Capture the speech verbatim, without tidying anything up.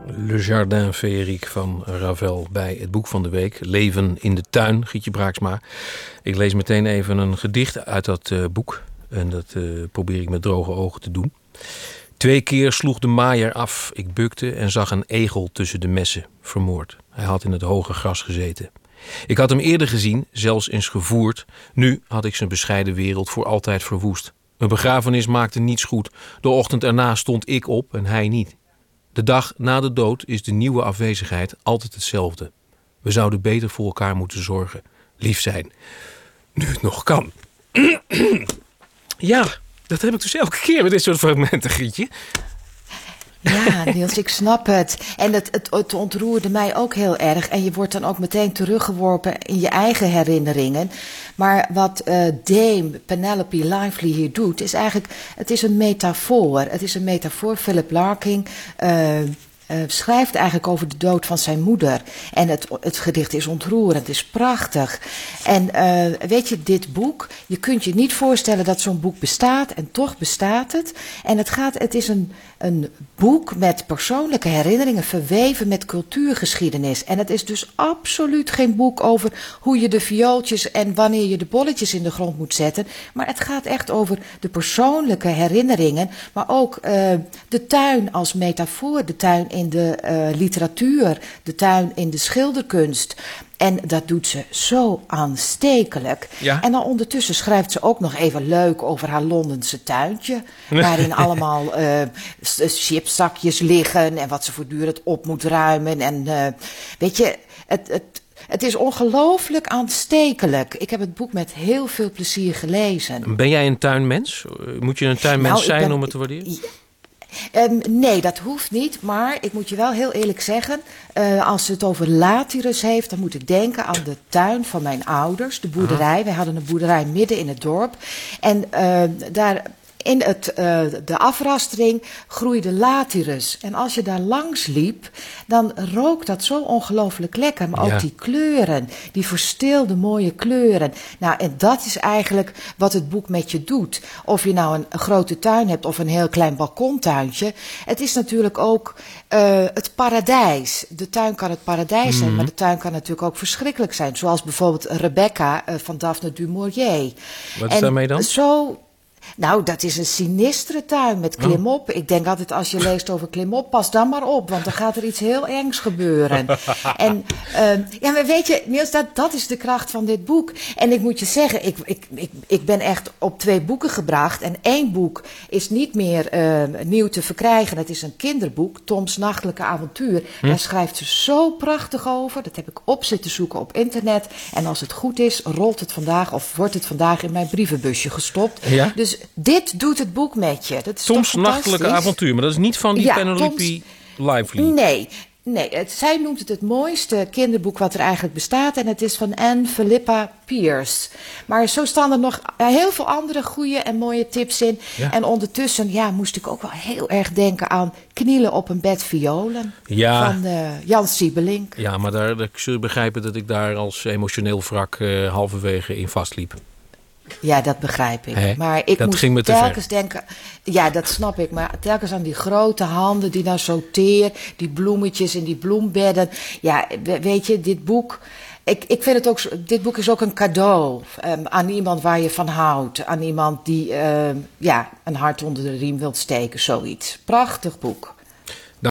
Le Jardin Féerique van Ravel bij het boek van de week. Leven in de tuin, Gietje Braaksma. Ik lees meteen even een gedicht uit dat uh, boek. En dat uh, probeer ik met droge ogen te doen. Twee keer sloeg de maaier af. Ik bukte en zag een egel tussen de messen, vermoord. Hij had in het hoge gras gezeten. Ik had hem eerder gezien, zelfs eens gevoerd. Nu had ik zijn bescheiden wereld voor altijd verwoest. Een begrafenis maakte niets goed. De ochtend erna stond ik op en hij niet. De dag na de dood is de nieuwe afwezigheid altijd hetzelfde. We zouden beter voor elkaar moeten zorgen. Lief zijn. Nu het nog kan. Ja, dat heb ik dus elke keer met dit soort fragmenten, Gietje. Ja, Niels, ik snap het. En het, het, het ontroerde mij ook heel erg. En je wordt dan ook meteen teruggeworpen in je eigen herinneringen. Maar wat uh, Dame Penelope Lively hier doet, is eigenlijk, het is een metafoor. Het is een metafoor. Philip Larkin uh, uh, schrijft eigenlijk over de dood van zijn moeder. En het, het gedicht is ontroerend, het is prachtig. En uh, weet je, dit boek, je kunt je niet voorstellen dat zo'n boek bestaat. En toch bestaat het. En het gaat, het is een... Een boek met persoonlijke herinneringen verweven met cultuurgeschiedenis. En het is dus absoluut geen boek over hoe je de viooltjes en wanneer je de bolletjes in de grond moet zetten. Maar het gaat echt over de persoonlijke herinneringen. Maar ook uh, de tuin als metafoor, de tuin in de uh, literatuur, de tuin in de schilderkunst. En dat doet ze zo aanstekelijk. Ja. En dan ondertussen schrijft ze ook nog even leuk over haar Londense tuintje. Waarin allemaal uh, chipszakjes liggen en wat ze voortdurend op moet ruimen. En uh, weet je, het, het, het is ongelooflijk aanstekelijk. Ik heb het boek met heel veel plezier gelezen. Ben jij een tuinmens? Moet je een tuinmens nou, zijn ben, om het te waarderen? Ja. Um, nee, dat hoeft niet, maar ik moet je wel heel eerlijk zeggen, uh, als ze het over Lathyrus heeft, dan moet ik denken aan de tuin van mijn ouders, de boerderij. Aha. Wij hadden een boerderij midden in het dorp en uh, daar... In het, uh, de afrastering groeide Lathyrus. En als je daar langs liep, dan rook dat zo ongelooflijk lekker. Maar ook ja. die kleuren, die verstilde mooie kleuren. Nou, en dat is eigenlijk wat het boek met je doet. Of je nou een, een grote tuin hebt of een heel klein balkontuintje. Het is natuurlijk ook uh, het paradijs. De tuin kan het paradijs mm-hmm. zijn, maar de tuin kan natuurlijk ook verschrikkelijk zijn. Zoals bijvoorbeeld Rebecca uh, van Daphne du Maurier. Wat is en daarmee dan? Zo... Nou, dat is een sinistere tuin met klimop. Oh. Ik denk altijd als je leest over klimop, pas dan maar op, want dan gaat er iets heel ergs gebeuren. En uh, ja, maar weet je, Niels, dat, dat is de kracht van dit boek. En ik moet je zeggen, ik, ik, ik, ik ben echt op twee boeken gebracht. En één boek is niet meer uh, nieuw te verkrijgen. Het is een kinderboek, Toms Nachtelijke Avontuur. Hm? Daar schrijft ze zo prachtig over. Dat heb ik op zitten zoeken op internet. En als het goed is, rolt het vandaag of wordt het vandaag in mijn brievenbusje gestopt. Ja? Dus dit doet het boek met je. Dat is Toms Nachtelijke Avontuur, maar dat is niet van die ja, Penelope Toms... Lively. Nee, nee het, zij noemt het het mooiste kinderboek wat er eigenlijk bestaat. En het is van Anne Philippa Pierce. Maar zo staan er nog heel veel andere goede en mooie tips in. Ja. En ondertussen ja, moest ik ook wel heel erg denken aan Knielen op een bed violen. Ja. Van uh, Jan Siebelink. Ja, maar daar, ik zul begrijpen dat ik daar als emotioneel wrak uh, halverwege in vastliep. Ja, dat begrijp ik. He, maar ik moest telkens ver. denken... Ja, dat snap ik. Maar telkens aan die grote handen die nou zo teer... die bloemetjes in die bloembedden. Ja, weet je, dit boek... Ik, ik vind het ook... Dit boek is ook een cadeau um, aan iemand waar je van houdt. Aan iemand die uh, ja, een hart onder de riem wilt steken, zoiets. Prachtig boek.